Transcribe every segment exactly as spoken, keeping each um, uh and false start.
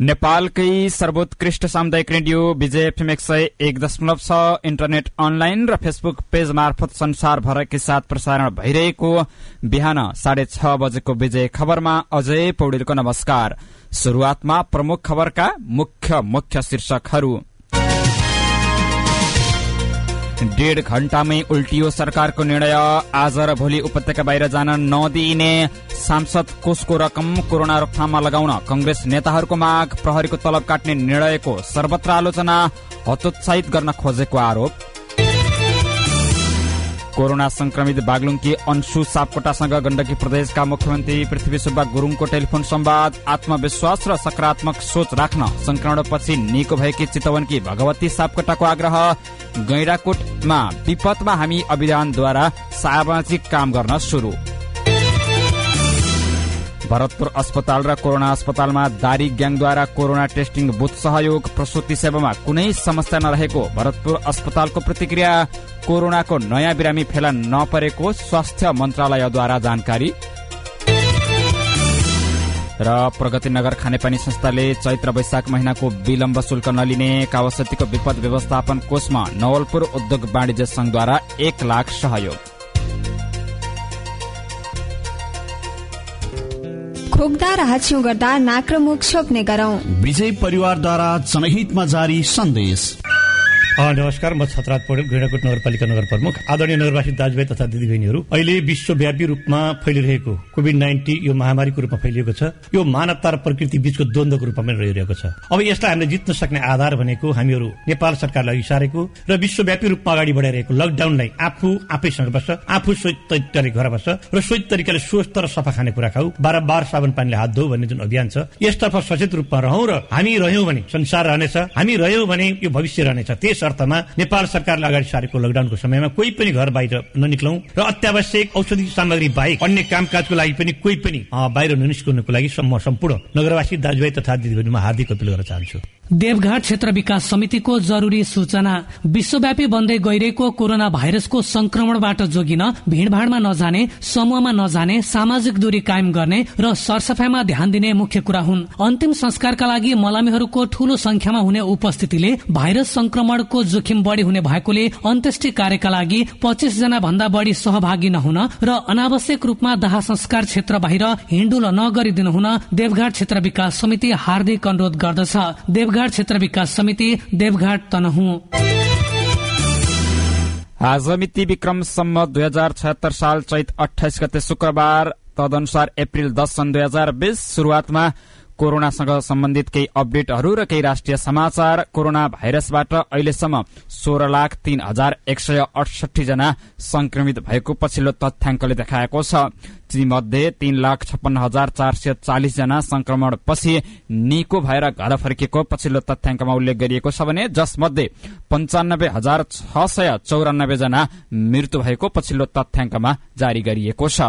नेपालकै सर्वोत्कृष्ट सामुदायिक रेडियो विजय एफएम एक सय एक दशमलव छ इन्टरनेट अनलाइन र फेसबुक पेज मार्फत संसारभरकै साथ प्रसारण भइरहेको बिहान साढे छ बजेको विजय खबरमा अजय पौडेलको नमस्कार। शुरूआतमा प्रमुख खबरका मुख्य मुख्य शीर्षकहरू। डेढ़ घण्टामै उल्टियो सरकारको निर्णय। आज र भोलि उपत्यका बाहिर जान नदिइने सांसद कोषको रकम कोरोना रोकथाममा लगाउन कंग्रेस नेताहरूको माग। प्रहरीको तलब काट्ने निर्णयको सर्वत्र आलोचना। हतोत्साहित गर्न खोजेको आरोप। कोरोना संक्रमित बागलुङकी अंशु सापकोटासँग गण्डकी प्रदेशका मुख्यमन्त्री पृथ्वी सुब्बा गुरूङको टेलिफोन संवाद। आत्मविश्वास र सकारात्मक सोच राख्न संक्रमणपछि निको भएकी चितवनकी भगवती सापकोटाको आग्रह। गैंडाकोटमा विपदमा हामी अभियानद्वारा सामाजिक काम गर्न शुरू। भरतपुर अस्पताल र कोरोना अस्पतालमा दारी ग्याङद्वारा कोरोना टेस्टिङ बुथ सहयोग। प्रसूति सेवामा कुनै समस्या नरहेको भरतपुर अस्पतालको प्रतिक्रिया। कोरोनाको नयाँ बिरामी फेला नपरेको स्वास्थ्य मन्त्रालयद्वारा जानकारी। र प्रगतिनगर खानेपानी संस्थाले चैत्र वैशाख महिनाको विलम्ब शुल्क नलिने। कावासतीको विपद व्यवस्थापन कोषमा नवलपुर उद्योग वाणिज्य संघद्वारा एक लाख सहयोग। खोक्दा र हाच्छ्यौं गर्दा नाक र मुख छोप्ने गरौं। विजय परिवारद्वारा जनहितमा जारी सन्देश। नमस्कार, म छतराज पौडेल, गैंडाकोट नगरपालिका नगर प्रमुख। आदरणीय नगरवासी दाजुभाइ तथा दिदीबहिनीहरू, अहिले विश्वव्यापी रूपमा फैलिरहेको कोभिड नाइन्टीन यो महामारीको रूपमा फैलिएको छ। यो मानवता र प्रकृति बीचको द्वन्द्वको रूपमा रहिरहेको छ। अब यसलाई हामीले जित्न सक्ने आधार भनेको हामीहरू नेपाल सरकारलाई अघि सारेको र विश्वव्यापी रूपमा अगाडि बढाइरहेको लकडाउनलाई आफू आफैसँग बस्छ, आफू सोच तरिकाले घर बस्छ र सोच तरिकाले स्वस्थ र सफा खाने कुरा खाऊ, बारम्बार साबुन पानीले हात धो भन्ने जुन अभियान छ, यसतर्फ सचेत रूपमा रहौं र हामी रह्यौं भने संसार रहनेछ, हामी रह्यौं भने यो भविष्य रहनेछ। त्यस अर्थमा नेपाल सरकारले अगाडि सारेको लकडाउनको समयमा कोही पनि घर बाहिर ननिक्लौं र अत्यावश्यक औषधि सामग्री बाहेक अन्य कामकाजको लागि पनि कोही पनि बाहिर ननिस्कनुको लागि म सम्पूर्ण नगरवासी दाजुभाइ तथा दिदीबहिनीमा हार्दिक अपील गर्न चाहन्छु। देवघाट क्षेत्र विकास समितिको जरुरी सूचना। विश्वव्यापी बन्दै गइरहेको कोरोना भाइरसको संक्रमणबाट जोगिन भीड़भाड़मा नजाने, समूहमा नजाने, सामाजिक दूरी कायम गर्ने र सरसफाईमा ध्यान दिने मुख्य कुरा हुन्। अन्तिम संस्कारका लागि मलामीहरूको ठूलो संख्यामा हुने उपस्थितिले भाइरस संक्रमणको जोखिम बढ़ी हुने भएकोले अन्त्येष्टि कार्यका लागि पच्चीस जना भन्दा बढ़ी सहभागी नहुन र अनावश्यक रूपमा दाह संस्कार क्षेत्र बाहिर हिँडुल नगरिदिनु हुन देवघाट क्षेत्र विकास समिति हार्दिक अनुरोध गर्दछ। देवघाट क्षेत्र विकास समिति, देवघाट तनहुँ। आज मिति विक्रम सम्मत दुई हजार छयत्तर साल चैत अठाइस गते शुक्रबार, तदनुसार अप्रेल दस सन् दुई हजार बीस। शुरूआतमा कोरोनासँग सम्बन्धित केही अपडेटहरू र केही राष्ट्रिय समाचार। कोरोना भाइरसबाट अहिलेसम्म सोह्र लाख तीन हजार एक सय अडसठी जना संक्रमित भएको पछिल्लो तथ्याङ्कले देखाएको छ। तीमध्ये तीन लाख छप्पन्न हजार चार सय चालिस जना संक्रमणपछि निको भएर घर फर्किएको पछिल्लो तथ्याङ्कमा उल्लेख गरिएको छ भने जसमध्ये पञ्चानब्बे हजार छ सय चौरानब्बे जना मृत्यु भएको पछिल्लो तथ्याङ्कमा जारी गरिएको छ।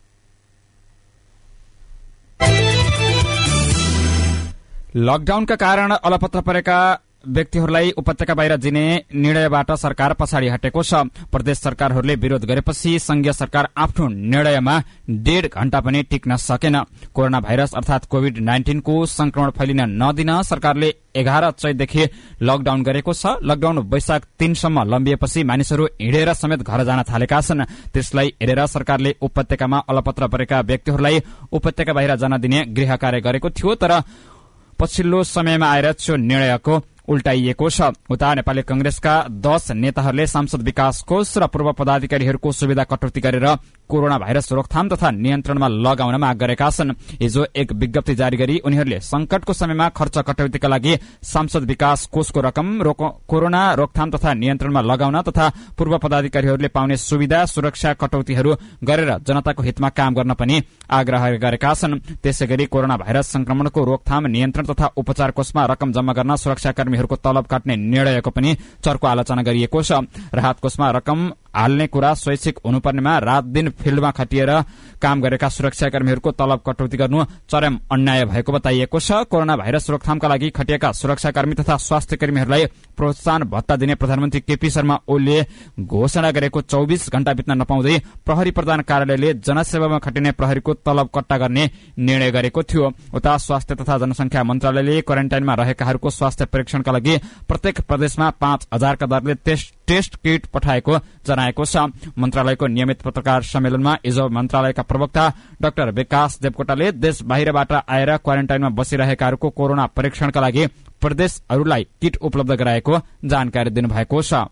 लकडाउनका कारण अलपत्र परेका व्यक्तिहरूलाई उपत्यका बाहिर दिने निर्णयबाट सरकार पछाडि हटेको छ। प्रदेश सरकारहरूले विरोध गरेपछि संघीय सरकार आफ्नो निर्णयमा डेढ़ घण्टा पनि टिक्न सकेन। कोरोना भाइरस अर्थात कोभिड नाइन्टीनको संक्रमण फैलिन नदिन सरकारले एघार चैतदेखि लकडाउन गरेको छ। लकडाउन वैशाख तीनसम्म लम्बिएपछि मानिसहरू हिँडेर समेत घर जान थालेका छन्। त्यसलाई हेरेर सरकारले उपत्यकामा अलपत्र परेका व्यक्तिहरूलाई उपत्यका बाहिर जान दिने गृह कार्य गरेको थियो, तर पछिल्लो समयमा आएर त्यो निर्णयको उल्टाइएको छ। उता नेपाली कंग्रेसका दश नेताहरूले सांसद विकास कोष र पूर्व पदाधिकारीहरूको सुविधा कटौती गरेर कोरोना भाइरस रोकथाम तथा नियन्त्रणमा लगाउन माग गरेका छन्। हिजो एक विज्ञप्ति जारी गरी उनीहरूले संकटको समयमा खर्च कटौतीका लागि सांसद विकास कोषको रकम कोरोना रोकथाम तथा नियन्त्रणमा लगाउन तथा पूर्व पदाधिकारीहरूले पाउने सुविधा सुरक्षा कटौतीहरू गरेर जनताको हितमा काम गर्न पनि आग्रह गरेका छन्। त्यसैगरी कोरोना भाइरस संक्रमणको रोकथाम नियन्त्रण तथा उपचार कोषमा रकम जम्मा गर्न सुरक्षाकर्मीहरूको तलब काट्ने निर्णयको पनि चर्को आलोचना गरिएको छ। राहत कोषमा रकम हाल्ने कुरा स्वैच्छिक हुनुपर्नेमा रात दिन फिल्डमा खटिएर काम गरेका सुरक्षाकर्मीहरूको तलब कटौती गर्नु चरम अन्याय भएको बताइएको छ। कोरोना भाइरस रोकथामका लागि खटिएका सुरक्षाकर्मी तथा स्वास्थ्य कर्मीहरूलाई प्रोत्साहन भत्ता दिने प्रधानमन्त्री केपी शर्मा ओलीले घोषणा गरेको चौबिस घण्टा बित्न नपाउँदै प्रहरी प्रधान कार्यालयले जनसेवामा खटिने प्रहरीको तलब कट्टा गर्ने निर्णय गरेको थियो। उता स्वास्थ्य तथा जनसंख्या मन्त्रालयले क्वारेन्टाइनमा रहेकाहरूको स्वास्थ्य परीक्षणका लागि प्रत्येक प्रदेशमा पाँच हजारका दरले टेस्ट किट पठाएको जनाएको छ। मन्त्रालयको नियमित पत्रकार सम्मेलनमा हिजो मन्त्रालयका प्रवक्ता डाक्टर विकास देवकोटाले देश बाहिरबाट आएर क्वारेन्टाइनमा बसिरहेकाहरूको कोरोना परीक्षणका लागि प्रदेशहरूलाई किट उपलब्ध गराएको जानकारी दिनुभएको छ।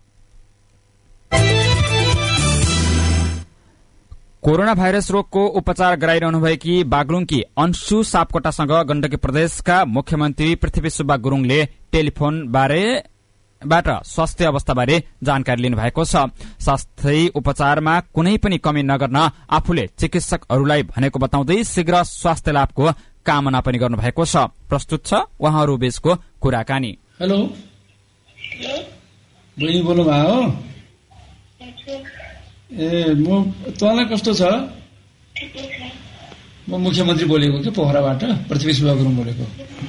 कोरोना भाइरस रोगको उपचार गराइरहनुभएकी बागलुङकी अंशु सापकोटासँग गण्डकी प्रदेशका मुख्यमन्त्री पृथ्वी सुब्बा गुरूङले टेलिफोन बारे बाट स्वास्थ्य अवस्थाबारे जानकारी लिनुभएको छ। स्वास्थ्य उपचारमा कुनै पनि कमी नगर्न आफूले चिकित्सकहरूलाई भनेको बताउँदै शीघ्र स्वास्थ्य लाभको कामना पनि गर्नुभएको छ। प्रस्तुत छ उहाँहरू बीचको कुराकानी। हेलो, बहिनी बोल्नु भयो? ए म तँलाई कस्तो छ? म मुख्यमन्त्री बोलेको कि पोखराबाट, पृथ्वी सुब्बा गुरुङ बोलेको।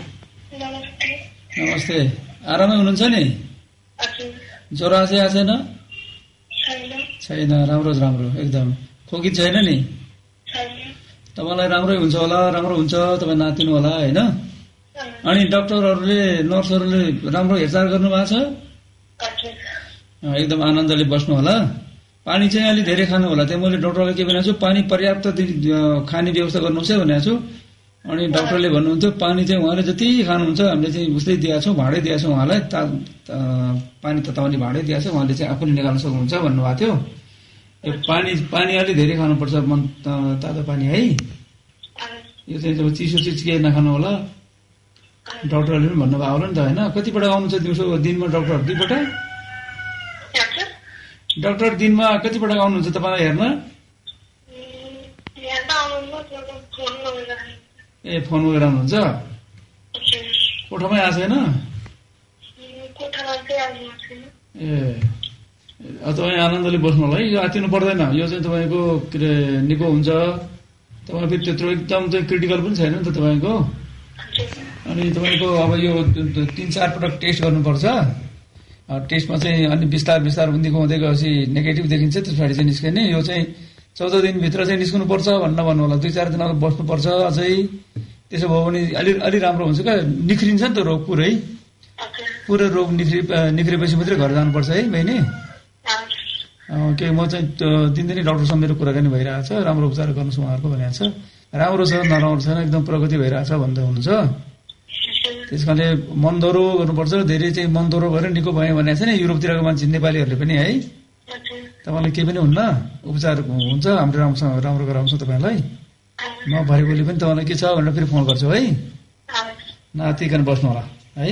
नमस्ते, आरामै हुनुहुन्छ नि? ज्वरो चाहिँ आएको छैन? छैन, राम्रो राम्रो एकदम। खोकी छैन नि? तपाईँलाई राम्रै हुन्छ होला, राम्रो हुन्छ, तपाईँ नातिनु होला होइन? अनि डाक्टरहरूले नर्सहरूले राम्रो हेरचाह गर्नु भएको छ? एकदम आनन्दले बस्नु होला। पानी चाहिँ अलिक धेरै खानु होला। त्यहाँ मैले डाक्टरलाई के भनेको छु, पानी पर्याप्त खाने व्यवस्था गर्नुहोस् है भनेको छु। अनि डाक्टरले भन्नुहुन्थ्यो पानी चाहिँ उहाँले जति खानुहुन्छ हामीले चाहिँ उस्तै दिएको छौँ, भाँडै दिएको छौँ उहाँलाई, पानी तताउने भाँडै दिएको छ, उहाँले चाहिँ आफूले निकाल्न सक्नुहुन्छ भन्नुभएको थियो। यो पानी पानी अलिक धेरै खानुपर्छ, मन तातो पानी है। यो चाहिँ जब चिसो चिज केही नखानु होला, डाक्टरले पनि भन्नुभएको होला नि त होइन? कतिपल्ट आउनुहुन्छ दिउँसो दिनमा डाक्टर? दुईपल्ट? डाक्टर दिनमा कतिपल्ट आउनुहुन्छ तपाईँलाई हेर्न? ए फोन गरेर आउनुहुन्छ? कोठामै आएको छैन? ए तपाईँ आनन्दले बस्नु होला है, यो आतिनु पर्दैन। यो चाहिँ तपाईँको के अरे निको हुन्छ। तपाईँ फेरि त्यत्रो एकदम चाहिँ क्रिटिकल पनि छैन नि त तपाईँको। अनि तपाईँको अब यो तिन चार पटक टेस्ट गर्नुपर्छ। टेस्टमा चाहिँ अनि बिस्तार बिस्तार निको हुँदै गएपछि नेगेटिभ देखिन्छ, त्यस पछाडि चाहिँ निस्किने। यो चाहिँ चौध दिनभित्र चाहिँ निस्कनुपर्छ भन्न भन्नु होला। दुई चार दिन अब बस्नुपर्छ अझै। त्यसो भयो भने अलि अलि राम्रो हुन्छ क्या, निख्रिन्छ नि त रोग पुरै। पुरै रोग निख्रि निख्रेपछि मात्रै घर जानुपर्छ है बहिनी। के म चाहिँ दिनदिनै डक्टरसँग मेरो कुराकानी भइरहेको छ, राम्रो उपचार गर्नुहोस् उहाँहरूको भनेको छ। राम्रो छ, नराम्रो छैन, एकदम प्रगति भइरहेको छ भन्दै हुनुहुन्छ। त्यस कारणले मनदोरो गर्नुपर्छ। धेरै चाहिँ मनदोरो भएर निको भयो भनेको छ नि युरोपतिरको मान्छे नेपालीहरूले पनि है। तपाईँलाई केही पनि हुन्न, उपचार हुन्छ, हाम्रो राम्रोसँग राम्रो गराउँछ तपाईँलाई। म भरे भोलि पनि तपाईँलाई के छ भनेर फेरि फोन गर्छु है। नातिकन बस्नु होला है।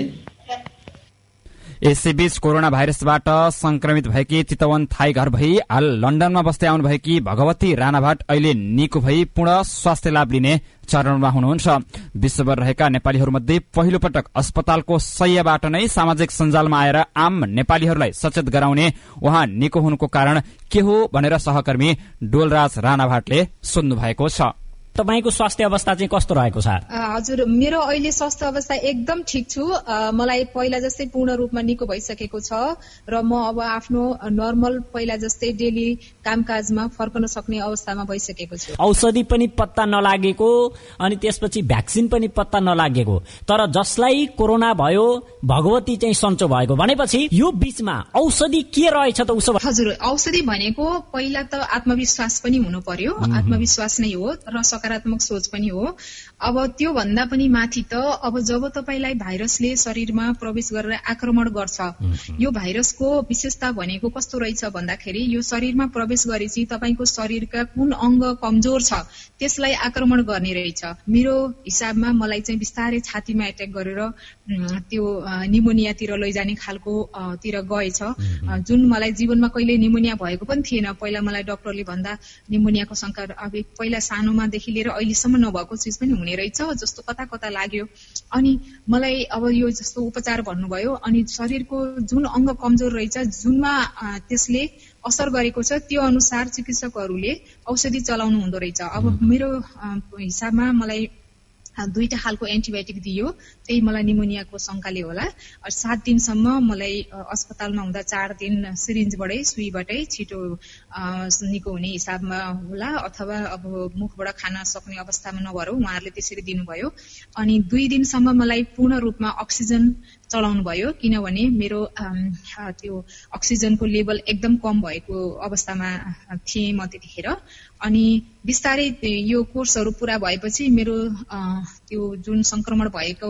यसैबीच कोरोना भाइरसबाट संक्रमित भएकी चितवन थाई घर भई हाल लन्डनमा बस्दै आउनु भएकी भगवती राणाभाट अहिले निको भई पूर्ण स्वास्थ्य लाभ लिने चरणमा हुनुहुन्छ। विश्वभर रहेका नेपालीहरूमध्ये पहिलो पटक अस्पतालको शय्याबाट नै सामाजिक सञ्जालमा आएर आम नेपालीहरूलाई सचेत गराउने उहाँ निको हुनुको कारण के हो भनेर सहकर्मी डोलराज राणाभाटले सोध्नु भएको छ। तपाईको स्वास्थ्य अवस्था चाहिँ कस्तो रहेको छ? हजुर, मेरो अहिले स्वास्थ्य अवस्था एकदम ठिक छु। मलाई पहिला जस्तै पूर्ण रूपमा निको भइसकेको छ र म अब आफ्नो नर्मल पहिला जस्तै डेली कामकाजमा फर्कन सक्ने अवस्थामा भइसकेको छु। औषधि पनि पत्ता नलागेको अनि त्यसपछि भ्याक्सिन पनि पत्ता नलागेको, तर जसलाई कोरोना भयो भगवती चाहिँ सन्चो भएको भनेपछि यो बीचमा औषधि के रहेछ त? उसो हजुर, औषधि भनेको पहिला त आत्मविश्वास पनि हुनु पर्यो। आत्मविश्वास नै हो र सकारात्मक सोच पनि हो। अब त्यो भन्दा पनि माथि त अब जब तपाईलाई भाइरसले शरीरमा प्रवेश गरेर आक्रमण गर्छ, यो भाइरसको विशेषता भनेको कस्तो रहेछ भन्दाखेरि यो शरीरमा प्रवेश गरेपछि तपाईको शरीरका कुन अंग कमजोर छ त्यसलाई आक्रमण गर्ने रहेछ। मेरो हिसाबमा मलाई चाहिँ बिस्तारै छातीमा एट्याक गरेर त्यो निमोनियातिर लैजाने खालको तिर गएछ, जुन मलाई जीवनमा कहिले निमोनिया भएको पनि थिएन। पहिला मलाई डाक्टरले भन्दा निमोनियाको शंका अब पहिला सानोमा देखि लिएर अहिलेसम्म नभएको चिज पनि हुने रहेछ जस्तो कता कता लाग्यो। अनि मलाई अब यो जस्तो उपचार भन्नुभयो, अनि शरीरको जुन अङ्ग कमजोर रहेछ, जुनमा त्यसले असर गरेको छ, त्यो अनुसार चिकित्सकहरूले औषधि चलाउनु हुँदो रहेछ। अब मेरो हिसाबमा मलाई दुईटा खालको एन्टिबायोटिक दियो, त्यही मलाई निमोनियाको शंकाले होला। सात दिनसम्म मलाई अस्पतालमा हुँदा चार दिन सिरिन्जबाटै सुईबाटै छिटो निको हुने हिसाबमा होला, अथवा अब मुखबाट खान सक्ने अवस्थामा नभएर उहाँहरूले त्यसरी दिनुभयो। अनि दुई दिनसम्म मलाई पूर्ण रूपमा अक्सिजन चलाउनु भयो, किनभने मेरो त्यो अक्सिजनको लेभल एकदम कम भएको अवस्थामा थिएँ म त्यतिखेर। अनि बिस्तारै यो कोर्सहरू पूरा भएपछि मेरो त्यो जुन संक्रमण भएको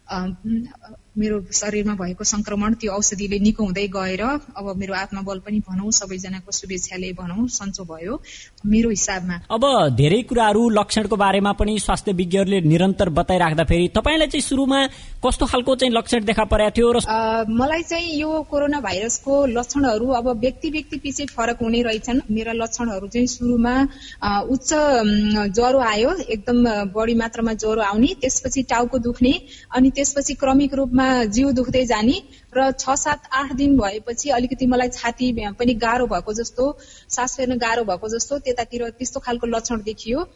मेरो शरीरमा भएको संक्रमण त्यो औषधिले निको हुँदै गएर अब मेरो आत्मबल पनि भनौं, सबैजनाको शुभेच्छाले भनौं सन्चो भयो मेरो हिसाबमा। अब धेरै कुराहरू लक्षणको बारेमा पनि स्वास्थ्य विज्ञहरूले निरन्तर बताइराख्दा फेरि तपाईलाई चाहिँ सुरुमा कस्तो खालको चाहिँ लक्षण देखा परेको थियो? र मलाई चाहिँ यो कोरोना भाइरसको लक्षणहरू अब व्यक्ति व्यक्ति पछि फरक हुने रहेछन्। मेरा लक्षणहरू चाहिँ सुरुमा उच्च ज्वरो आयो, एकदम बढी मात्रामा ज्वरो आउने, त्यसपछि टाउको दुख्ने, अनि त्यसपछि क्रमिक रूपमा जिउ दुख्दै जाने, र छ सात आठ दिन भएपछि अलिकति मलाई छाती पनि गाह्रो भएको जस्तो, सास फेर्न गाह्रो भएको जस्तो, त्यतातिर त्यस्तो खालको लक्षण देखियो।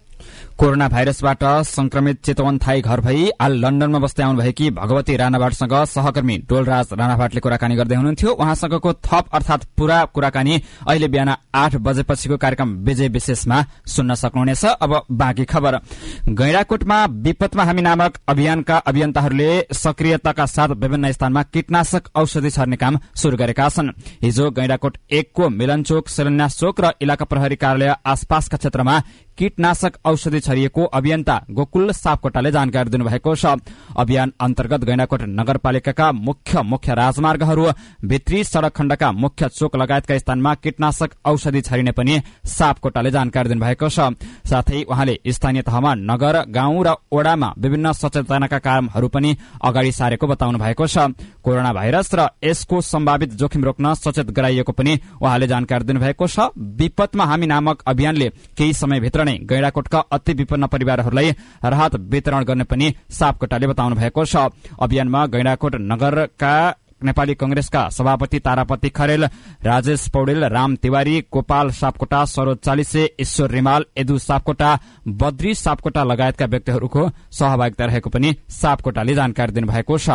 कोरोना भाइरसबाट संक्रमित चितवन थाई घर भई हाल लन्डनमा बस्दै आउनुभएकी भगवती राणाभाटसँग सहकर्मी डोलराज राणाभाटले कुराकानी गर्दै हुनुहुन्थ्यो। उहाँसँगको थप अर्थात पूरा कुराकानी अहिले बिहान आठ बजेपछिको कार्यक्रम विजय विशेषमा सुन्न सक्नुहुनेछ। अब बाँकी खबर। गैंडाकोटमा विपदमा हामी नामक अभियानका अभियन्ताहरूले सक्रियताका साथ विभिन्न स्थानमा कीटनाशक औषधि छर्ने काम शुरू गरेका छन्। हिजो गैंडाकोट एकको मिलनचोक, शिलान्यास चोक र इलाका प्रहरी कार्यालय आसपासका क्षेत्रमा कीटनाशक औषधि छरिएको अभियन्ता गोकुल सापकोटाले जानकारी दिनुभएको छ। अभियान अन्तर्गत गैंडाकोट नगरपालिकाका मुख्य मुख्य राजमार्गहरू, भित्री सड़क खण्डका मुख्य चोक लगायतका स्थानमा कीटनाशक औषधि छरिने पनि सापकोटाले जानकारी दिनुभएको छ। साथै उहाँले स्थानीय तहमा नगर, गाउँ र ओडामा विभिन्न सचेतनाका कार्यहरू पनि अगाडि सारेको बताउनु भएको छ। कोरोना भाइरस र यसको सम्भावित जोखिम रोक्न सचेत गराइएको पनि उहाँले जानकारी दिनुभएको छ। विपदमा हामी नामक अभियानले केही समयभित्र नै गैंडाकोटका अति विपन्न परिवारहरूलाई राहत वितरण गर्ने पनि सापकोटाले बताउनु भएको छ। अभियानमा गैंडाकोट नगरका नेपाली कंग्रेसका सभापति तारापति खरेल, राजेश पौडेल, राम तिवारी, गोपाल सापकोटा, सरोज चालिसे, ईश्वर रिमाल, एदु सापकोटा, बद्री सापकोटा लगायतका व्यक्तिहरूको सहभागिता रहेको पनि सापकोटाले जानकारी दिनुभएको छ।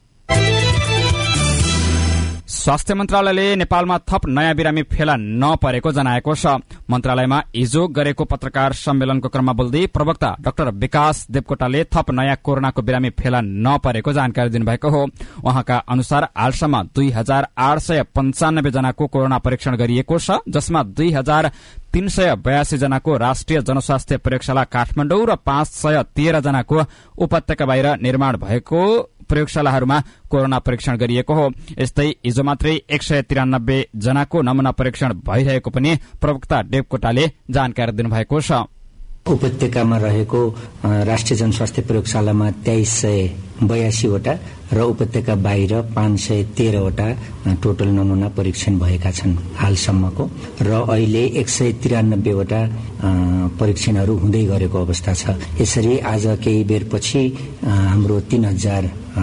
स्वास्थ्य मन्त्रालयले नेपालमा थप नयाँ बिरामी फेला नपरेको जनाएको छ। मन्त्रालयमा हिजो गरेको पत्रकार सम्मेलनको क्रममा बोल्दै प्रवक्ता डाक्टर विकास देवकोटाले थप नयाँ कोरोनाको बिरामी फेला नपरेको जानकारी दिनुभएको हो। उहाँका अनुसार हालसम्म दुई हजार आठ सय पञ्चानब्बे जनाको कोरोना परीक्षण गरिएको छ, जसमा दुई हजार तीन सय बयासी जनाको राष्ट्रिय जनस्वास्थ्य प्रयोगशाला काठमाडौँ र पाँच सय तेह्र जनाको उपत्यका बाहिर निर्माण भएको प्रयोगशालाहरूमा कोरोना परीक्षण गरिएको हो। यस्तै हिजो मात्रै एक सय तिरानब्बे जनाको नमूना परीक्षण भइरहेको पनि प्रवक्ता देवकोटाले जानकारी दिनुभएको छ। उपत्यकामा रहेको राष्ट्रिय जनस्वास्थ्य प्रयोगशालामा तेइस सय बयासीवटा र उपत्यका बाहिर पाँच सय तेह्रवटा टोटल नमूना परीक्षण भएका छन् हालसम्मको, र अहिले एक सय तिरानब्बेवटा परीक्षणहरू हुँदै गरेको अवस्था छ। यसरी आज केही बेरपछि हाम्रो तीन हजार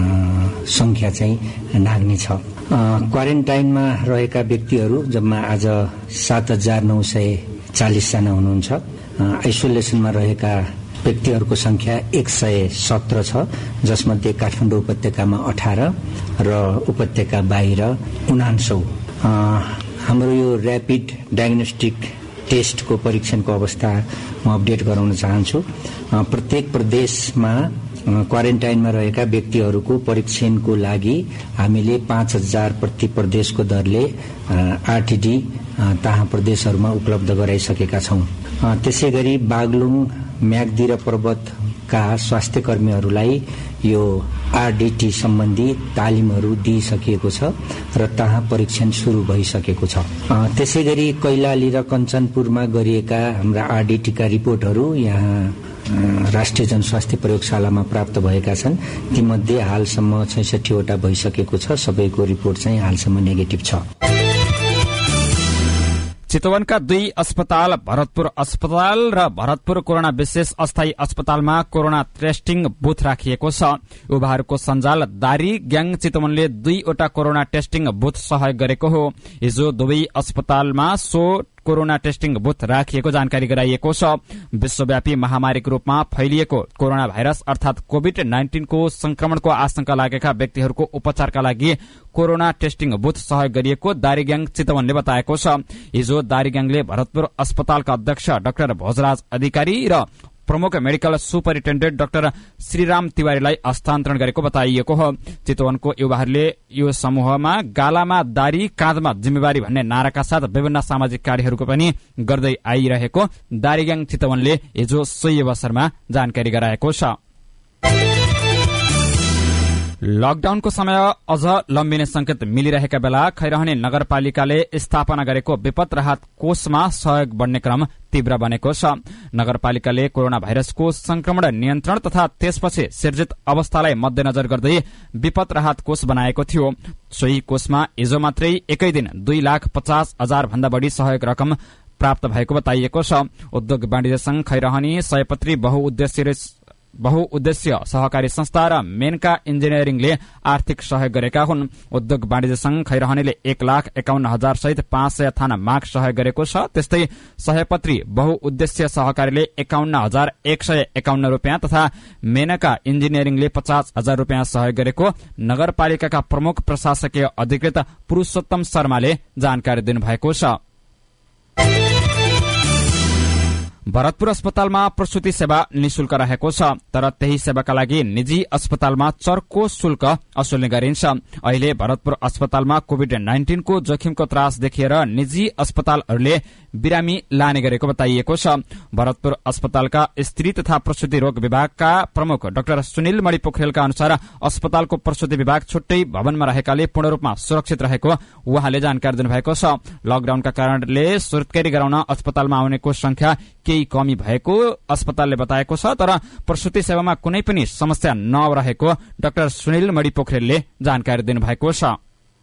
संख्या चाहिँ नाग्नेछ। क्वारेन्टाइनमा रहेका व्यक्तिहरू जम्मा आज सात हजार नौ सय चालिस जना हुनुहुन्छ। आइसोलेसनमा रहेका व्यक्तिहरूको संख्या एक सय सत्र छ, जसमध्ये काठमाडौँ उपत्यकामा अठार र उपत्यका बाहिर उनान्सौ। हाम्रो यो ऱ्यापिड डायग्नोस्टिक टेस्टको परीक्षणको अवस्था म अपडेट गराउन चाहन्छु। प्रत्येक प्रदेशमा क्वारेन्टाइनमा रहेका व्यक्तिहरूको परीक्षणको लागि हामीले पाँच हजार प्रति प्रदेशको दरले आरटीडी तहाँ प्रदेशहरूमा उपलब्ध गराइसकेका छौं। त्यसै गरी बागलुङ, म्याग्दी र पर्वतका स्वास्थ्य कर्मीहरूलाई यो आरडीटी सम्बन्धी तालिमहरू दिइसकिएको छ र तहाँ परीक्षण शुरू भइसकेको छ। त्यसै गरी कैलाली र कञ्चनपुरमा गरिएका हाम्रा आरडीटीका रिपोर्टहरू यहाँ राष्ट्रिय जनस्वास्थ्य प्रयोगशालामा प्राप्त भएका छन्। तीमध्ये हालसम्म छैसठीवटा भइसकेको छ। सबैको रिपोर्ट चाहिँ हालसम्म नेगेटिभ छ। चितवनका दुई अस्पताल भरतपुर अस्पताल र भरतपुर कोरोना विशेष अस्थायी अस्पतालमा कोरोना टेस्टिङ बुथ राखिएको छ। युवाहरूको सञ्जाल दारी ग्याङ चितवनले दुईवटा कोरोना टेस्टिङ बुथ सहयोग गरेको हो। हिजो दुवै अस्पतालमा सो कोरोना टेस्टिङ बुथ राखिएको जानकारी गराइएको छ। विश्वव्यापी महामारीको रूपमा फैलिएको कोरोना भाइरस अर्थात कोविड नाइन्टिनको संक्रमणको आशंका लागेका व्यक्तिहरूको उपचारका लागि कोरोना टेस्टिङ बुथ सहयोग गरिएको दारीग्याङ चितवनले बताएको छ। हिजो दारीग्याङले भरतपुर अस्पतालका अध्यक्ष डाक्टर भोजराज अधिकारी र प्रमुख मेडिकल सुपरिन्टेण्डेन्ट डाक्टर श्रीराम तिवारीलाई हस्तान्तरण गरेको बताइएको हो। चितवनको युवाहरूले यो समूहमा गालामा दारी काँधमा जिम्मेवारी भन्ने नाराका साथ विभिन्न सामाजिक कार्यहरूको पनि गर्दै आइरहेको दारीग्याङ चितवनले हिजो सोही अवसरमा जानकारी गराएको छ। लकडाउनको समय अझ लम्बिने संकेत मिलिरहेका बेला खैरहने नगरपालिकाले स्थापना गरेको विपद राहत कोषमा सहयोग बढ्ने क्रम तीव्र बनेको छ। नगरपालिकाले कोरोना भाइरसको संक्रमण नियन्त्रण तथा त्यसपछि सिर्जित अवस्थालाई मध्यनजर गर्दै विपद राहत कोष बनाएको थियो। सोही कोषमा हिजो मात्रै एकै दिन दुई लाख पचास हजार भन्दा बढ़ी सहयोग रकम प्राप्त भएको बताइएको छ। उद्योग वाणिज्य संघ खैरहनी सयपत्री बहुउद्देश्य बहुउद्देश्य सहकारी संस्था र मेनका इन्जिनियरिङले आर्थिक सहयोग गरेका हुन्। उद्योग वाणिज्य संघ खैरहनीले एक लाख एकाउन्न हजार सहित पाँच सय थाना माग सहयोग गरेको छ। त्यस्तै सयपत्री बहुउद्देश्य सहकारीले एकाउन्न हजार एक सय एकाउन्न रूपियाँ तथा मेनका इन्जिनियरिङले पचास हजार रूपियाँ सहयोग गरेको नगरपालिकाका प्रमुख प्रशासकीय अधिकृत पुरूषोत्तम शर्माले जानकारी दिनुभएको छ। भरतपुर अस्पतालमा प्रसूति सेवा निशुल्क रहेको छ, तर त्यही सेवाका लागि निजी अस्पतालमा चर्को शुल्क असुल्ने गरिन्छ। अहिले भरतपुर अस्पतालमा कोविड नाइन्टिनको जोखिमको त्रास देखिएर निजी अस्पतालहरूले बिरामी लाने गरेको बताइएको छ। भरतपुर अस्पतालका स्त्री तथा प्रसूति रोग विभागका प्रमुख डाक्टर सुनिल मणि पोखरेलका अनुसार अस्पतालको प्रसूति विभाग छुट्टै भवनमा रहेकाले पूर्ण रूपमा सुरक्षित रहेको उहाँले जानकारी दिनुभएको छ। लकडाउनका कारणले सुरक्षित गराउन अस्पतालमा आउनेको संख्या केही कमी भएको अस्पतालले बताएको छ, तर प्रसूति सेवामा कुनै पनि समस्या नरहेको डाक्टर सुनिल मणि पोखरेलले जानकारी दिनुभएको छ।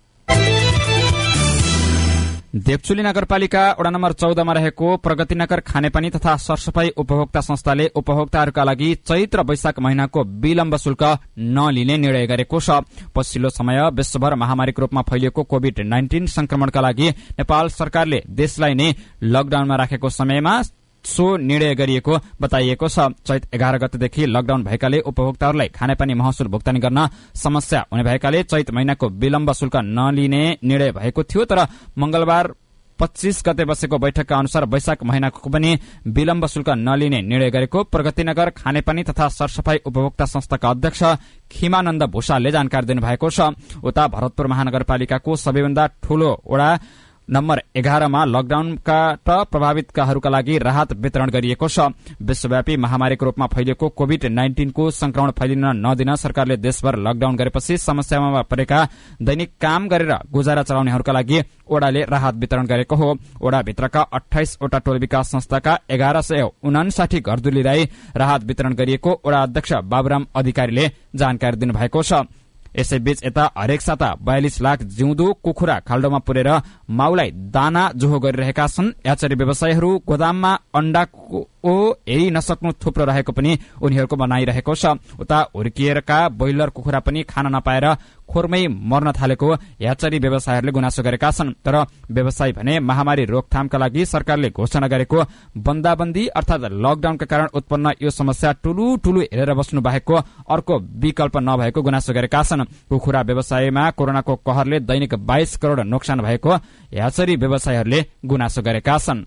देवचुली नगरपालिका वडा नम्बर चौधमा रहेको प्रगतिनगर खानेपानी तथा सरसफाई उपभोक्ता संस्थाले उपभोक्ताहरूका लागि चैत र वैशाख महिनाको विलम्ब शुल्क नलिने निर्णय गरेको छ। पछिल्लो समय विश्वभर महामारीको रूपमा फैलिएको कोविड नाइन्टिन संक्रमणका लागि नेपाल सरकारले देशलाई नै लकडाउनमा राखेको समयमा सो निर्णय गरिएको बताइएको छ। चैत एघार गतेदेखि लकडाउन भएकाले उपभोक्ताहरूलाई खानेपानी महसुल भुक्तानी गर्न समस्या हुने भएकाले चैत महिनाको विलम्ब शुल्क नलिने निर्णय भएको थियो, तर मंगलबार पच्चीस गते बसेको बैठकका अनुसार वैशाख महिनाको पनि विलम्ब शुल्क नलिने निर्णय गरेको प्रगतिनगर खानेपानी तथा सरसफाई उपभोक्ता संस्थाका अध्यक्ष खिमानन्द भूषालले जानकारी दिनुभएको छ। उता भरतपुर महानगरपालिकाको सबैभन्दा ठूलो वडा नम्बर एघारमा लकडाउनबाट प्रभावितकाहरूका लागि राहत वितरण गरिएको छ। विश्वव्यापी महामारीको रूपमा फैलिएको कोविड नाइन्टिनको संक्रमण फैलिन नदिन सरकारले देशभर लकडाउन गरेपछि समस्यामा परेका दैनिक काम गरेर गुजारा चलाउनेहरूका लागि ओडाले राहत वितरण गरेको हो। ओडाभित्रका अठाइसवटा टोल विकास संस्थाका एघार सय उनासाठी घरधुलीलाई राहत वितरण गरिएको ओडा अध्यक्ष बाबुराम अधिकारीले जानकारी दिनुभएको छ। यसैबीच यता हरेक साता बयालिस लाख जिउँदो कुखुरा खाल्डोमा पुरेर माउलाई दाना जोहो गरिरहेका छन्। याचरी व्यवसायीहरू गोदाममा अण्डाको हेरि नसक्नु थुप्रो रहेको पनि उनीहरूको भनाइरहेको छ। उता हुर्किएरका ब्रोइलर कुखुरा पनि खान नपाएर खोरमै मर्न थालेको याचरी व्यवसायीहरूले गुनासो गरेका छन्। तर व्यवसायी भने महामारी रोकथामका लागि सरकारले घोषणा गरेको बन्दाबन्दी अर्थात लकडाउनका कारण उत्पन्न यो समस्या ठूलु ठूलु हेरेर बस्नु बाहेकको अर्को विकल्प नभएको गुनासो गरेका छन्। कुखुरा व्यवसायमा कोरोनाको कहरले दैनिक बाइस करोड़ नोक्सान भएको याचरी व्यवसायीहरूले गुनासो गरेका छन्।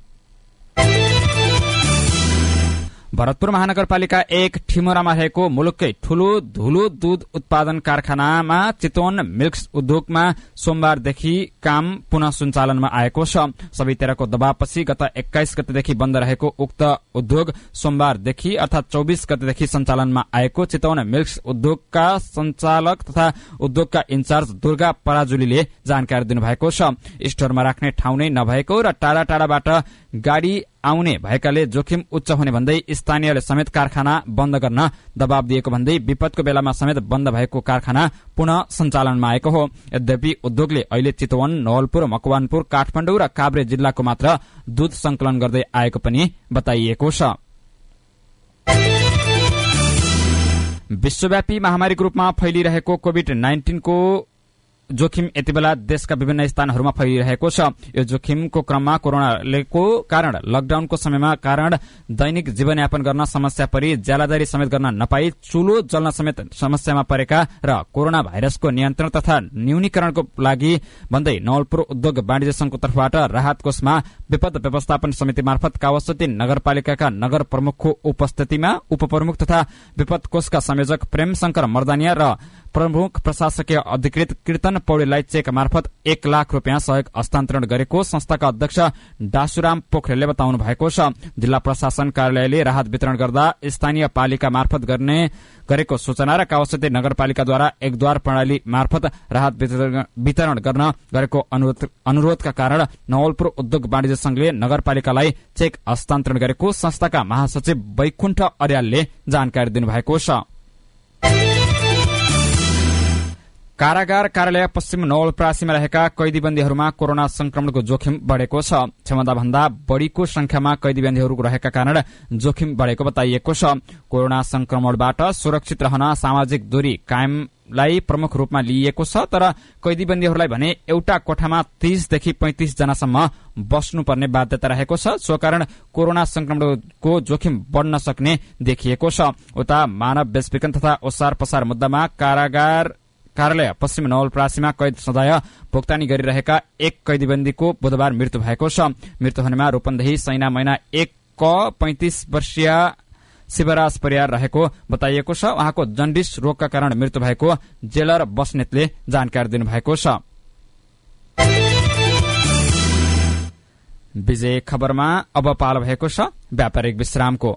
भरतपुर महानगरपालिका एक ठिमोरामा रहेको मुलुककै ठूलो धुलो दूध उत्पादन कारखानामा चितवन मिल्क्स उद्योगमा सोमबारदेखि काम पुनः सञ्चालनमा आएको छ। सबैतिरको दबावपछि गत एक्काइस गतेदेखि बन्द रहेको उक्त उद्योग सोमबारदेखि अर्थात चौबिस गतेदेखि सञ्चालनमा आएको चितवन मिल्क्स उद्योगका सञ्चालक तथा उद्योगका इन्चार्ज दुर्गा पराजुलीले जानकारी दिनुभएको छ। स्टोरमा राख्ने ठाउँ नै नभएको र टाढा टाढाबाट गाड़ी आउने भएकाले जोखिम उच्च हुने भन्दै स्थानीयले समेत कारखाना बन्द गर्न दबाव दिएको भन्दै विपदको बेलामा समेत बन्द भएको कारखाना पुनः सञ्चालनमा आएको हो। यद्यपि उद्योगले अहिले चितवन, नवलपुर, मकवानपुर, काठमाडौँ र काभ्रे जिल्लाको मात्र दूध संकलन गर्दै आएको पनि बताइएको छ। विश्वव्यापी महामारीको रूपमा फैलिरहेको कोभिड नाइन्टिनको जोखिम यति बेला देशका विभिन्न स्थानहरूमा फैलिरहेको छ। यो जोखिमको क्रममा कोरोनाको कारण लकडाउनको समयमा कारण दैनिक जीवनयापन गर्न समस्या परि ज्यालादारी समेत गर्न नपाई चुलो जल्न समेत समस्यामा परेका र कोरोना भाइरसको नियन्त्रण तथा न्यूनीकरणको लागि भन्दै नवलपुर उद्योग वाणिज्य संघको तर्फबाट राहत कोषमा विपद व्यवस्थापन समिति मार्फत कावासोती नगरपालिकाका नगर प्रमुखको उपस्थितिमा उपप्रमुख तथा विपद कोषका संयोजक प्रेम शंकर मर्दानिया र प्रमुख प्रशासकीय अधिकृत कीर्तन पौडेललाई चेक मार्फत एक लाख रूपियाँ सहयोग हस्तान्तरण गरेको संस्थाका अध्यक्ष डासुराम पोखरेलले बताउनु भएको छ। जिल्ला प्रशासन कार्यालयले राहत वितरण गर्दा स्थानीय पालिका मार्फत गर्ने गरेको सूचना र कावासोती नगरपालिकाद्वारा एकद्वार प्रणाली मार्फत राहत वितरण गर्न गरेको अनुरोधका कारण नवलपुर उद्योग वाणिज्य संघले नगरपालिकालाई चेक हस्तान्तरण गरेको संस्थाका महासचिव वैकुण्ठ अर्यालले जानकारी दिनुभएको छ। कारागार कार्यालय पश्चिम नवलपरासीमा रहेका कैदीबन्दीहरूमा कोरोना संक्रमणको जोखिम बढ़ेको छ। क्षमता भन्दा बढ़ीको संख्यामा कैदीबन्दीहरू रहेका कारण जोखिम बढ़ेको बताइएको छ। कोरोना संक्रमणबाट सुरक्षित रहन सामाजिक दूरी कायमलाई प्रमुख रूपमा लिइएको छ, तर कैदीबन्दीहरूलाई भने एउटा कोठामा तीसदेखि पैंतीस जनासम्म बस्नुपर्ने बाध्यता रहेको छ। सो कारण कोरोना संक्रमणको जोखिम बढ़न सक्ने देखिएको छ। उता मानव बेचबिखन तथा ओसार पसार मुद्दामा कारागार कार्यालय पश्चिम नवलपरासीमा कैद सजाय भुक्तानी गरिरहेका एक कैदीबन्दीको बुधबार मृत्यु भएको छ। मृत्यु हुनेमा रूपन्देही सैना मैना एक क पैंतीस वर्षीय शिवराज परियार रहेको बताइएको छ। उहाँको जन्डिस रोगका कारण मृत्यु भएको जेलर बस्नेतले जानकारी दिनुभएको छ। विजय खबरमा अब पालो भएको छ व्यापारिक विश्रामको।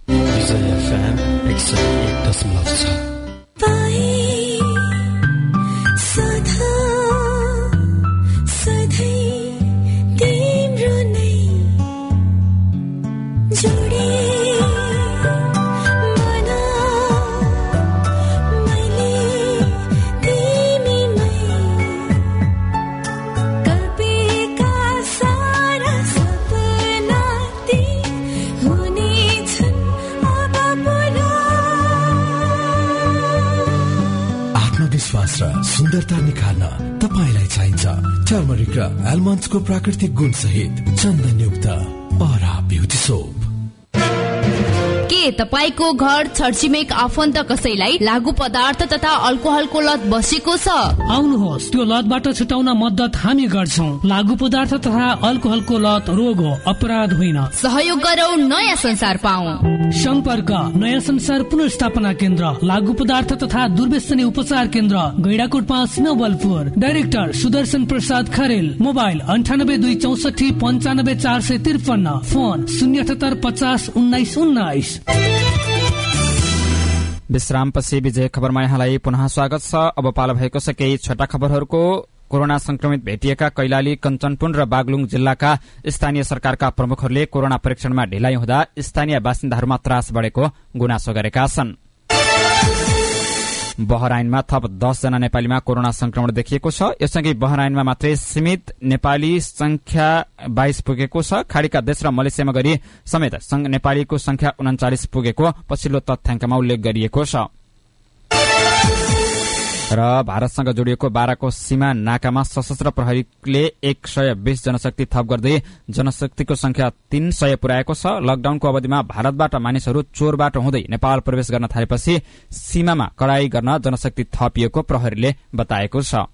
सुन्दरता निखार्न तपाईलाई चाहिन्छ टर्मरिक र आलमन्ड्सको प्राकृतिक गुण सहित चन्दनयुक्त अरा ब्युटी सोप। के तपाईको घर छरछिमेक आफन्त कसैलाई लागू पदार्थ तथा अल्कोहलको लत बसेको छ? आउनुहोस्, त्यो लतबाट छुटाउन मद्दत हामी गर्छौं। लागू पदार्थ तथा अल्कोहलको लत रोग हो, अपराध होइन। सहयोग गरौं, नयाँ संसार पाऊं। सम्पर्क नयाँ संसार पुनर्स्थापना केन्द्र, लागू पदार्थ तथा दुर्व्यसनी उपचार केन्द्र, गैडाकोट पाँच नवलपुर। डाइरेक्टर सुदर्शन प्रसाद खरेल। मोबाइल अन्ठानब्बे दुई चौसठी पञ्चानब्बे चार सय त्रिपन्न। फोन शून्य अठहत्तर पचास उन्नाइस उन्नाइस। विश्रामपछि विजय खबरमा यहाँलाई पुनः स्वागत छ। अब पालो भएको छ केही छोटा खबरहरूको। कोरोना संक्रमित भेटिएका कैलाली, कञ्चनपुर र बागलुङ जिल्लाका स्थानीय सरकारका प्रमुखहरूले कोरोना परीक्षणमा ढिलाइ हुँदा स्थानीय बासिन्दाहरूमा त्रास बढ़ेको गुनासो गरेका छन्। बहराइनमा थप दसजना नेपालीमा कोरोना संक्रमण देखिएको छ। यससँगै बहराइनमा मात्रै सीमित नेपाली संख्या बाइस पुगेको छ। खाड़ीका देश र मलेसियामा गरी समेत नेपालीको संख्या उन्चालिस पुगेको पछिल्लो तथ्याङ्कमा उल्लेख गरिएको छ। र भारतसँग जोडिएको बाराको सीमा नाकामा सशस्त्र प्रहरीले एक सय बीस जनशक्ति थप गर्दै जनशक्तिको संख्या तीन सय पुर्याएको छ। लकडाउनको अवधिमा भारतबाट मानिसहरू चोरबाट हुँदै नेपाल प्रवेश गर्न थालेपछि सीमामा कडाई गर्न जनशक्ति थपिएको प्रहरीले बताएको छ।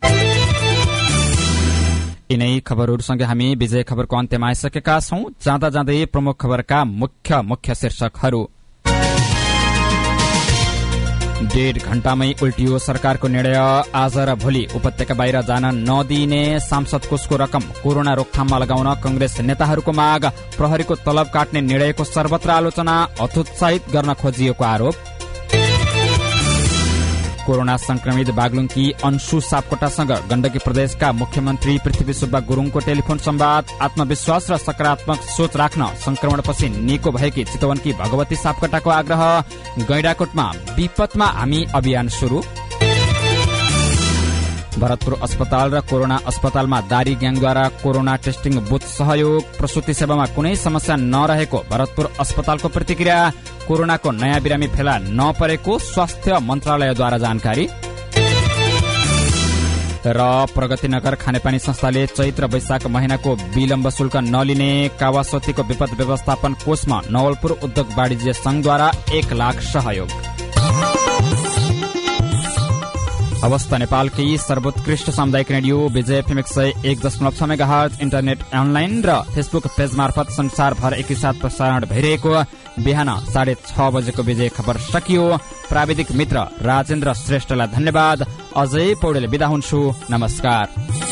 यिनै खबरहरूसँगै हामी विजय खबरको अन्त्यमा आइसकेका छौं। जाँदा जाँदै प्रमुख खबरका मुख्य मुख्य शीर्षकहरू। डेढ़ घण्टामै उल्टियो सरकारको निर्णय। आज र भोलि उपत्यका बाहिर जान नदिइने सांसद कोषको रकम कोरोना रोकथाममा लगाउन कंग्रेस नेताहरूको माग। प्रहरीको तलब काट्ने निर्णयको सर्वत्र आलोचना, हतोत्साहित गर्न खोजिएको आरोप। कोरोना संक्रमित बागलुङकी अन्सु सापकोटासँग गण्डकी प्रदेशका मुख्यमन्त्री पृथ्वी सुब्बा गुरुङको टेलिफोन संवाद। आत्मविश्वास र सकारात्मक सोच राख्न संक्रमणपछि निको भएकी चितवनकी भगवती सापकोटाको आग्रह। गैंडाकोटमा विपदमा हामी अभियान शुरू। भरतपुर अस्पताल र कोरोना अस्पतालमा दारी ग्याङद्वारा कोरोना टेस्टिङ बुथ सहयोग। प्रसुति सेवामा कुनै समस्या नरहेको भरतपुर अस्पतालको प्रतिक्रिया। कोरोनाको नयाँ बिरामी फेला नपरेको स्वास्थ्य मन्त्रालयद्वारा जानकारी। र प्रगतिनगर खानेपानी संस्थाले चैत र वैशाख महिनाको विलम्ब शुल्क नलिने। कावासोतीको विपद व्यवस्थापन कोषमा नवलपुर उद्योग वाणिज्य संघद्वारा एक लाख सहयोग। अवस्था नेपालकी सर्वोत्कृष्ट सामुदायिक रेडियो विजय एफएम एक सय एक दशमलव छ मेगाहर्ज इन्टरनेट अनलाइन र फेसबुक पेज मार्फत संसारभर एकैसाथ प्रसारण भइरहेको बिहान साढे छ बजेको विजय खबर सकियो। प्राविधिक मित्र राजेन्द्र श्रेष्ठलाई धन्यवाद। अजय पौडेल बिदा हुन्छु। नमस्कार।